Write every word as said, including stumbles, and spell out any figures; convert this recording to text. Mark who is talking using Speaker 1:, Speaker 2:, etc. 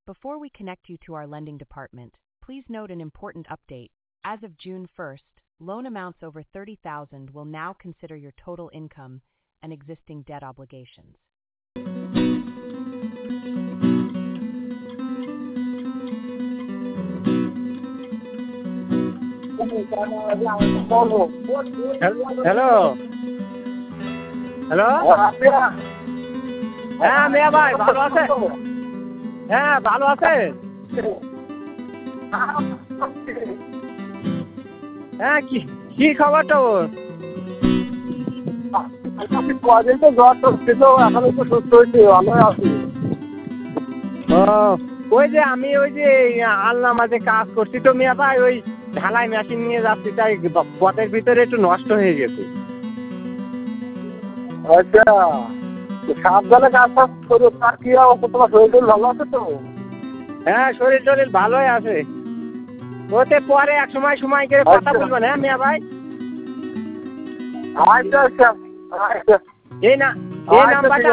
Speaker 1: Before we connect you to our lending department, please note an important update. As of June first, loan amounts over thirty thousand dollars will now consider your total income and existing debt obligations.
Speaker 2: Hello hello হ্যাঁ মিয়া ভাই ভালো আছে? হ্যাঁ ভালো আছে। হ্যাঁ কি কি খবর তোর?
Speaker 3: কদিন তো জ্বর টর ছিল, এখন একটু সুস্থ হয়েছে, ভালো আছি।
Speaker 2: ও ওই যে আমি ওই যে আল্লাহ মাঝে কাজ করছি তো মিয়া ভাই, ওই ঢালাই মেশিন নিয়ে যাচ্ছি, তাই পথের ভিতরে একটু নষ্ট হয়ে গেছে।
Speaker 3: আচ্ছা, সাবধানে কাজ টাজ করো। তার কি অবস্থা, তোমার শরীর টরীর ভালো আছে তো?
Speaker 2: হ্যাঁ শরীর টরীর ভালোই আছে। ওতে পরে এক সময় সময় করে কথা বলবেন হ্যাঁ মিয়া ভাই।
Speaker 3: আচ্ছা আচ্ছা আচ্ছা
Speaker 2: এই না এই নাম্বারটা